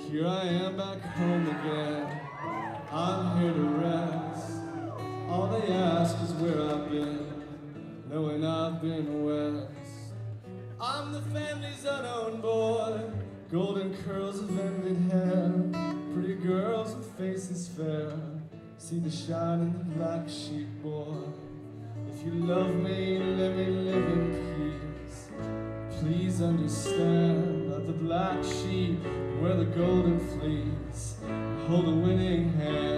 Here I am back home again. I'm here to rest. All they ask is where I've been, knowing I've been west. I'm the family's unowned boy, golden curls of ended hair, pretty girls with faces fair, see the shine in the black sheep, boy. If you love me, let me live in peace. Please understand that the black sheep wear the golden fleece, hold a winning hand.